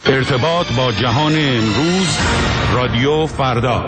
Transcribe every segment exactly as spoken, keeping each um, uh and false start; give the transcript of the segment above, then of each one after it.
ارتباط با جهان امروز، رادیو فردا.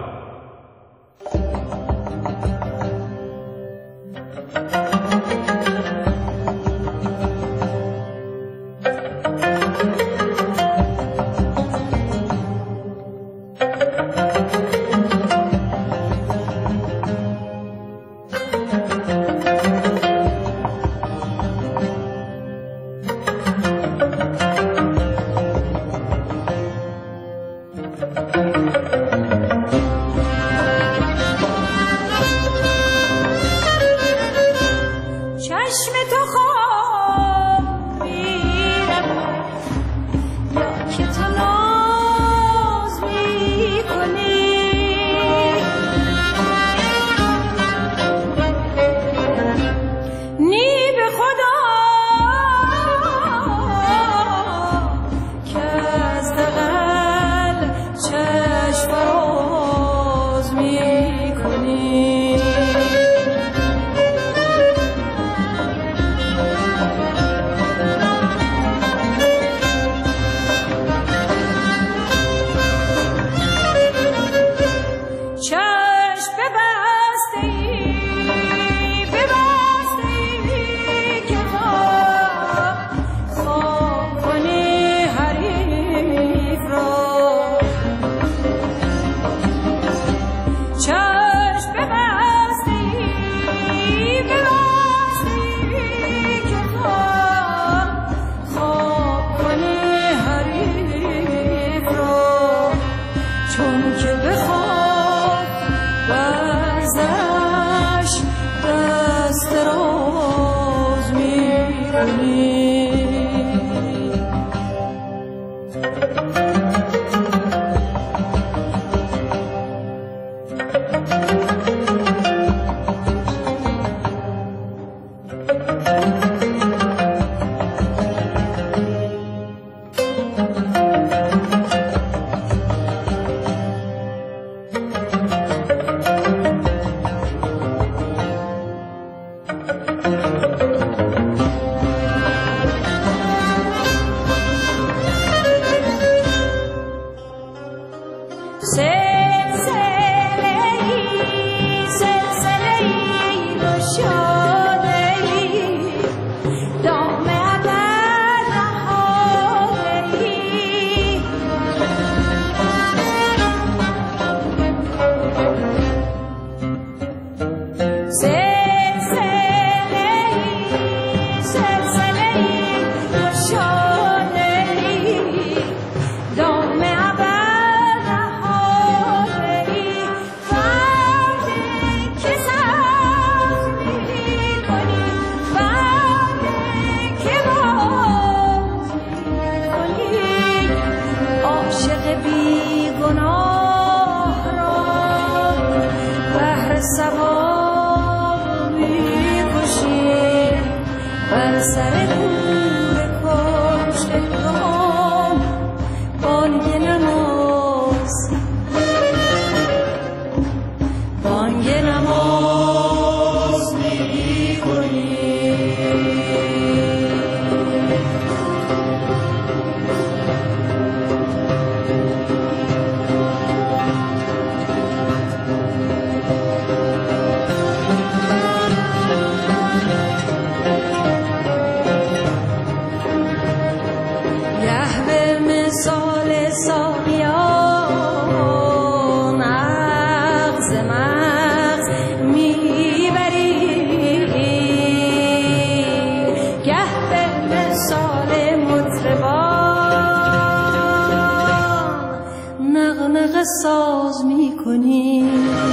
ساز میکنی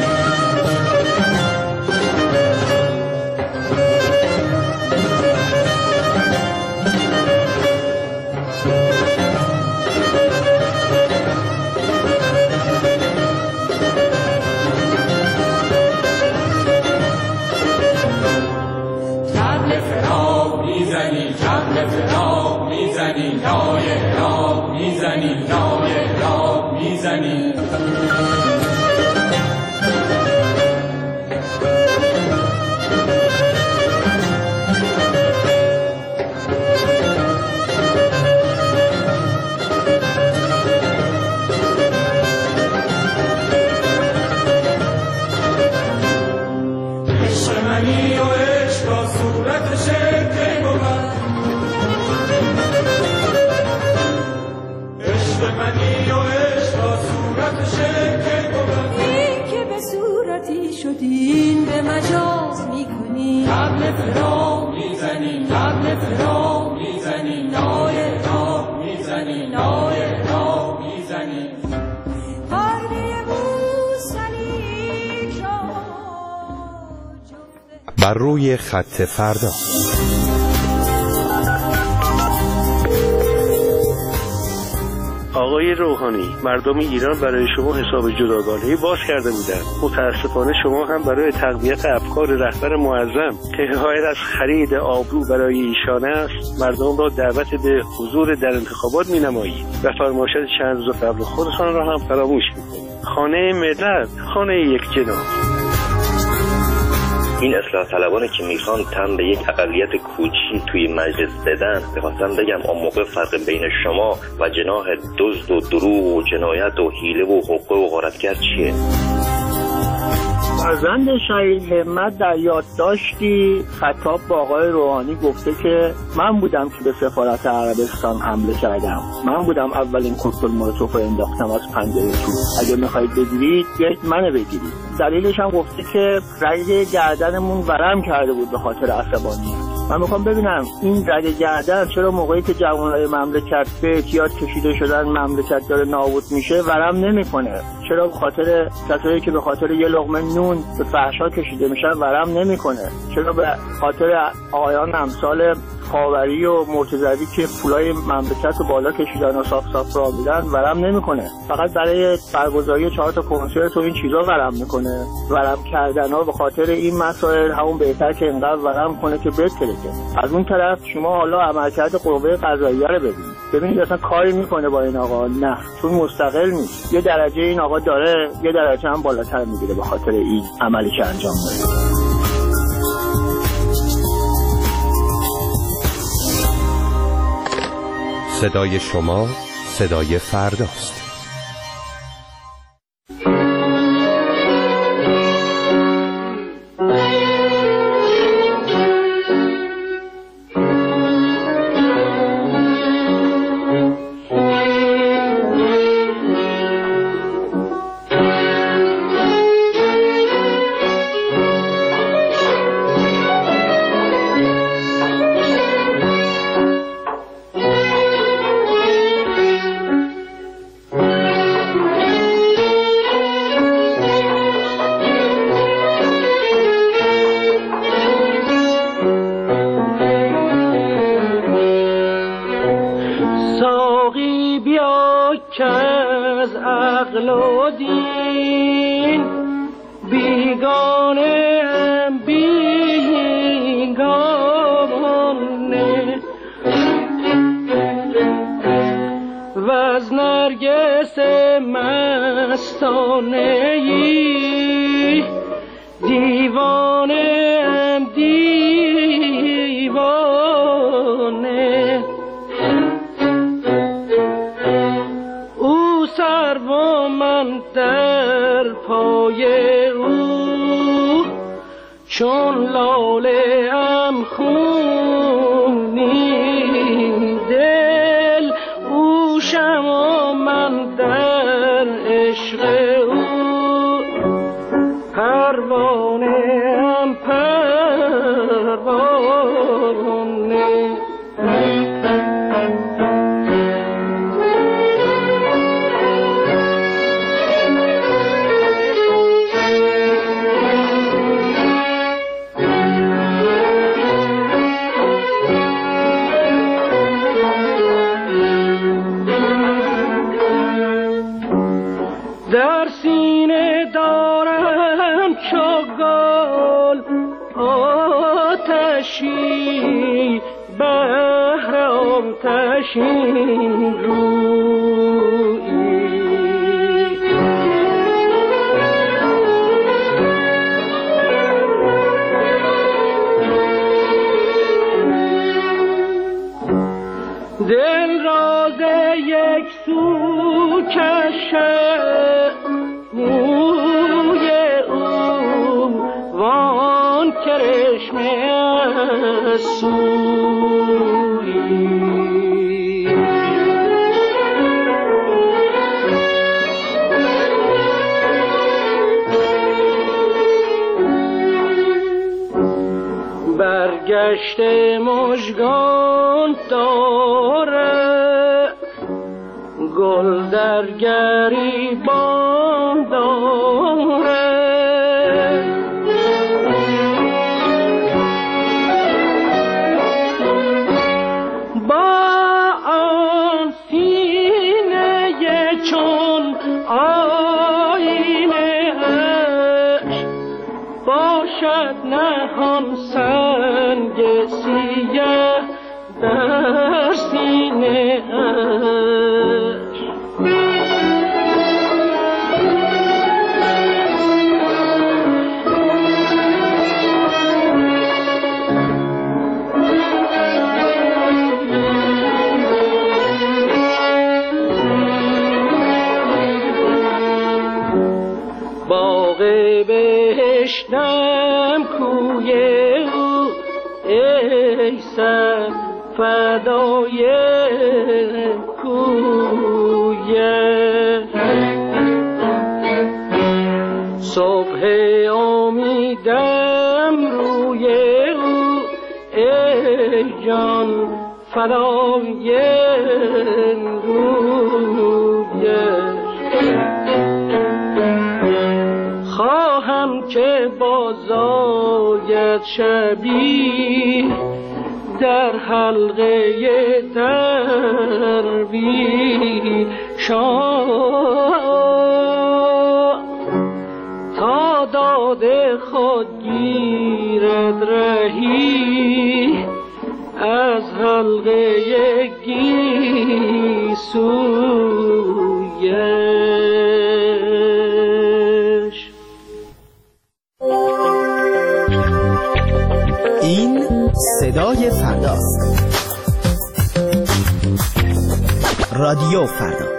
طبل فراق میزنی طبل فراق میزنی نای راق میزنی نای راق میزنی دین به مجاز میکنی، طبل فراق میزنی، طبل فراق میزنی، نای راق میزنی، نای راق میزنی. پرده موسلی را بر روی خط فردا. آقای روحانی، مردم ایران برای شما حساب جداگانه‌ای باز کرده بودند. متاسفانه شما هم برای تقویت افکار رهبر معظم که حمایت از خرید آبرو برای ایشان است، مردم را دعوت به حضور در انتخابات می‌نمایید و فرمایشات چند روز قبل خودتان را هم فراموش می‌کنید. خانه ملت، خانه یک جناح. این اصلاح طلبانی که میخوان تن به یک اقلیت کوچی توی مجلس بدن، میخواستم بگم اون موقع فرق بین شما و جناح دزد و دروغ و جنایت و حیله و حقوق و غارتگر چیه؟ فرزند شهید همت در یادداشتی خطاب با آقای روحانی گفته که من بودم که به سفارت عربستان حمله کردم، من بودم اولین کوکتل مولوتوف رو انداختم از پنجره تو، اگه میخواید بگیرید بیایید منو بگیرید. دلیلش هم گفته که رگ گردنمون ورم کرده بود به خاطر عصبانیت. من میخوام ببینم این رگ گردن چرا موقعی که جوانای مملکت به اعتیاد کشیده شدن، مملکت داره نابود میشه، ورم نمیکنه؟ چرا به خاطر کسایی که به خاطر یه لقمه نون به فحشا کشیده میشن ورم نمیکنه؟ چرا به خاطر آقایان امثال خاوری و مرتضوی که پولای مملکت رو بالا کشیدن و صاف صاف را میدن ورم نمیکنه؟ فقط برای برگزاری چهار تا کنسرت و این چیزا ورم میکنه. ورم کردن ها به خاطر این مسائل همون بهتر که اینقدر ورم کنه که بهتره. از اون طرف شما حالا عملکرد قوه قضاییه رو ببینید، ببینید اصلا کاری میکنه با این آقا؟ نه، چون مستقل نیست. یه درجه این آقا داره، یه درجه هم بالاتر میگیره به خاطر این عملی که انجام داده. صدای شما صدای فرداست. دل راز یک سو کشه موی او وان کرشمه سوی دشت مژگان داره، گل در گریبان داره. با آن سینه چون آینه اش باشد نهان سنگ سیه در سینه اش. باغ بهشتم کوی او ای سر فدای کویه. صبح امیدم روی او ای جان فدای رویه. خواهم که بازاید شبی در حلقه درویشان تا داد خود گیرد رهی از حلقه گیسویش. این صدای فرداست. رادیو فردا.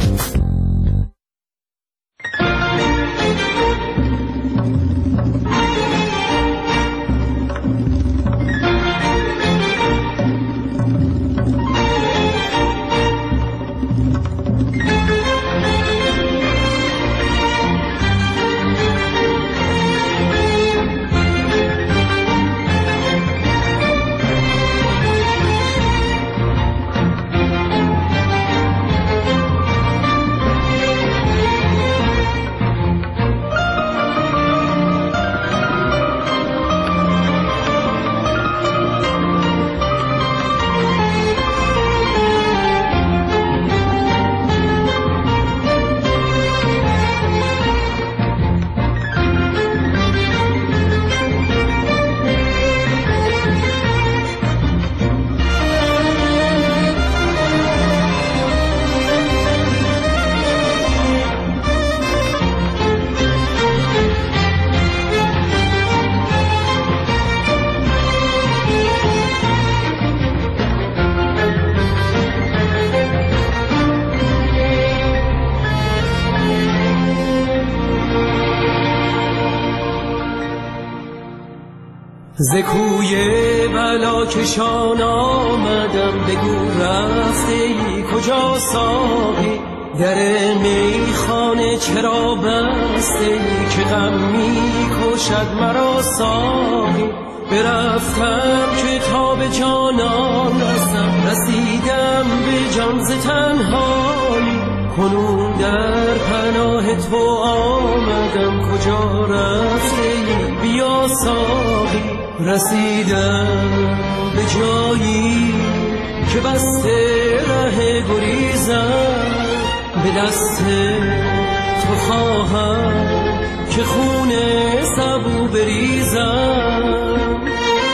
ز کوی بلا کشان آمدم، بگو رفته ای کجا ساقی؟ در میخانه چرا بسته ای که غم می کشد مرا ساقی؟ برفتم که تا به جانان رسم، رسیدم به جان ز تنهایی. کنون در پناه تو آمدم، کجا رفته ای بیا ساقی؟ رسیدم به جایی که بسته ره گریزم، به دست تو خواهم که خون سبو بریزم.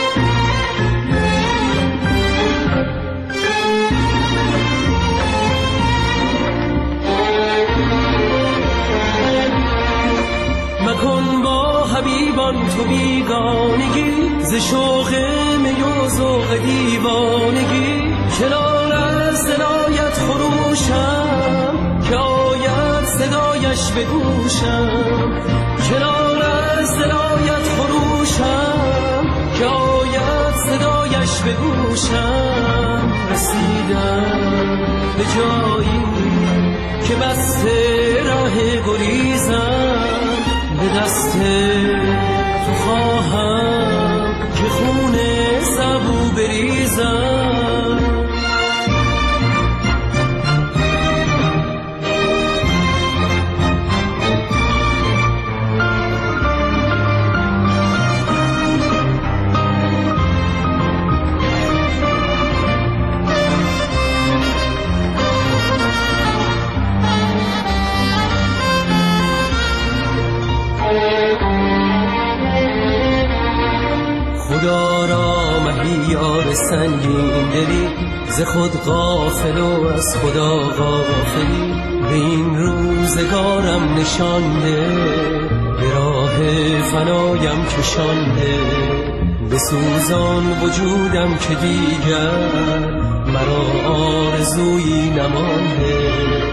مکن با حبیبان تو بیگانگی، ز شوق می و ذوق دیوانگی. کنار از دلایت خروشم که آید صدایش به گوشم. کنار از دلایت خروشم که آید صدایش به گوشم. رسیدم به جایی که بسته ره گریزم، به دست تو خواهم که خون سبز بریزم. خدا را مهیار سنگین دلی، ز خود غافل و از خدا غافلی. به این روزگارم نشانده، به راه فنایم کشانده. بسوزان وجودم که دیگر مرا آرزویی نمانده.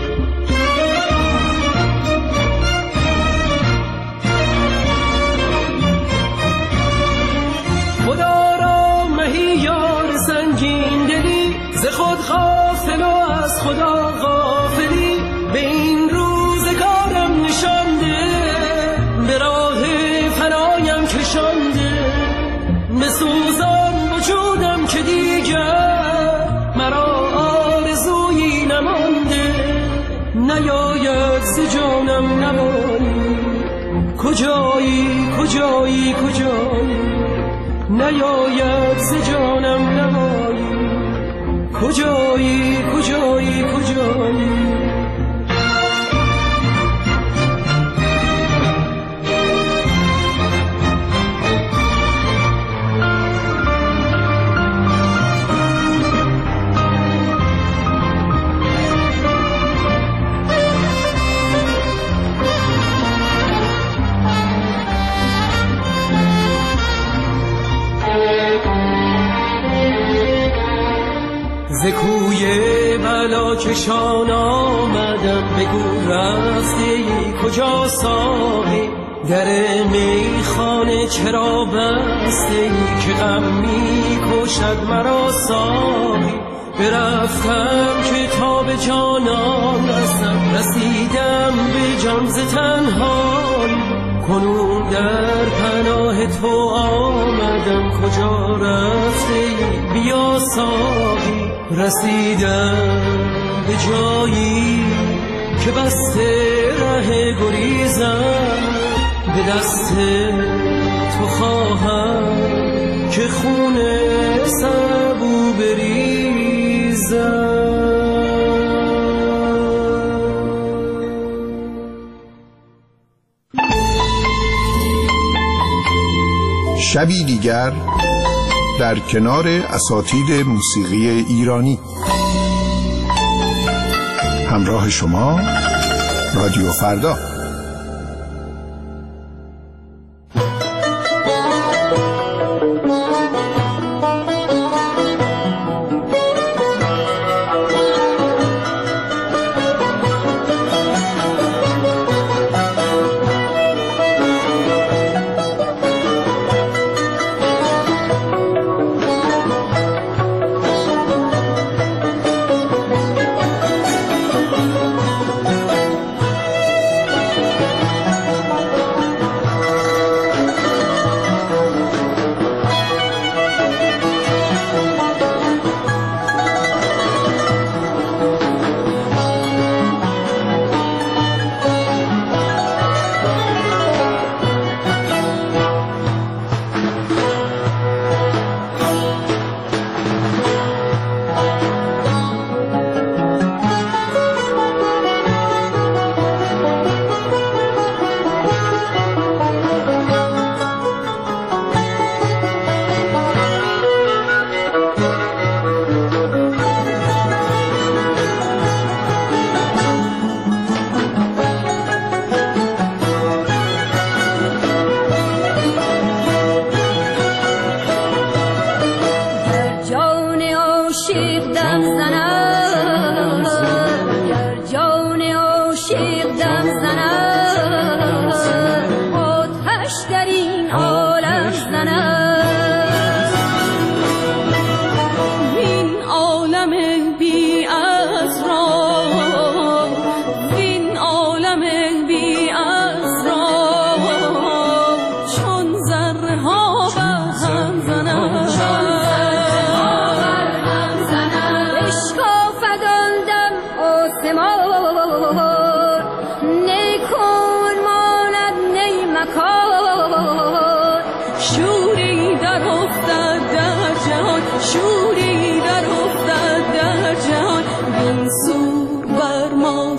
خدا را مهیار سنگین دلی، ز خود غافل و از خدا غافلی. به این روزگارم نشانده، به راه فنایم کشانده. بسوزان وجودم که دیگر مرا آرزویی نمانده. نیاید ز جانم نمانی، کجایی کجایی کجایی. نیاید ز جانم نمایی، کجایی کجایی کجایی. ز کوی بلا کشان آمدم، بگو رفته ای کجا ساقی. در میخانه چرا بسته ای، که غم می کشد مرا ساقی. برفتم که تا به جانان رسم، رسیدم به جان ز تنهایی. کنون در پناه تو آمدم، کجا رفته ای بیا ساقی. رسیدم به جایی که بسته ره گریزم، به دست تو خواهم که خون سبو بریزم. شبی دیگر در کنار اساتید موسیقی ایرانی. همراه شما رادیو فردا.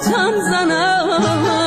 آتم زنم.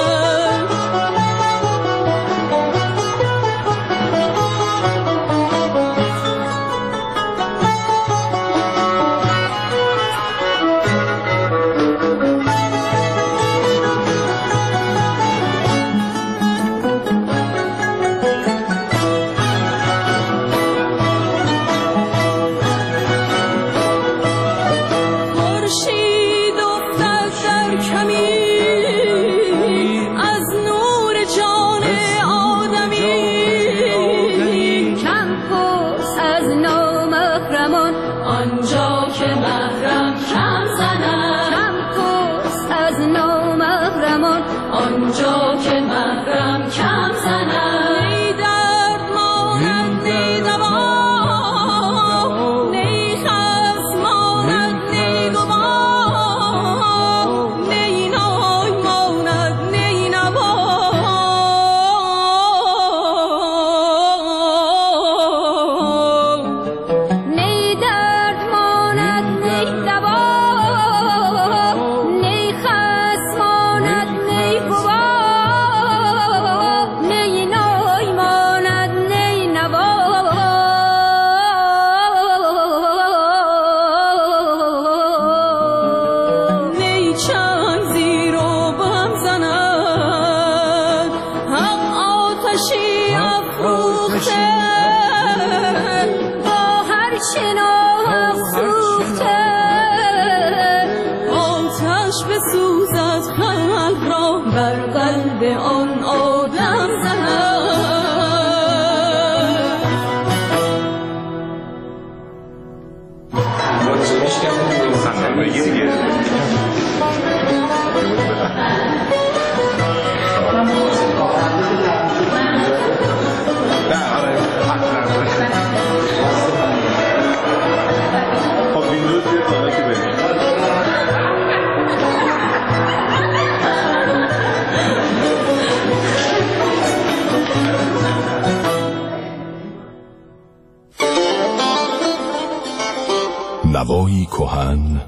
نوایی کهن،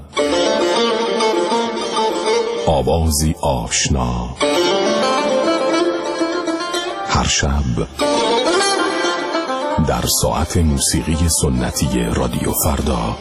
آوازی آشنا، هر شب در ساعت موسیقی سنتی رادیو فردا.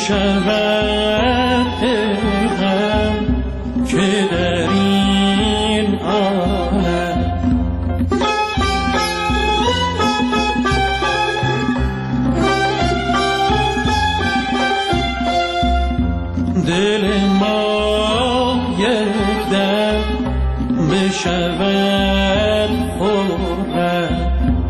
بشود پیغم که در این عالم دل ما یک دم بشود خورم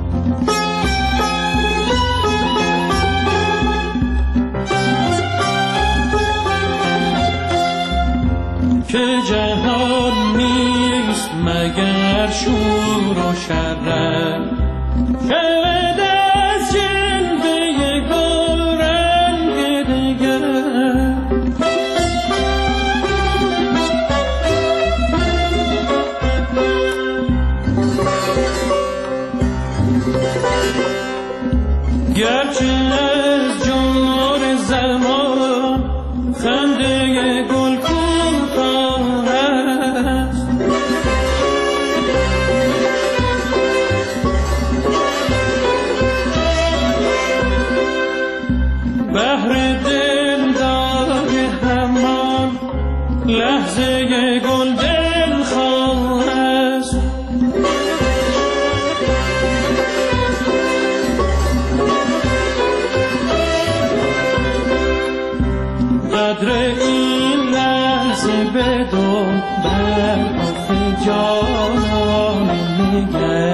که جهان نیست مگر شور و شرم شود از جلوه گل رنگ دگر گرچه از جمهور زمان خنده گل کوتاه است بهر دلدار همان لحظه گل دلخواه است قدر این لحظه بدون بر آخ جانان نگر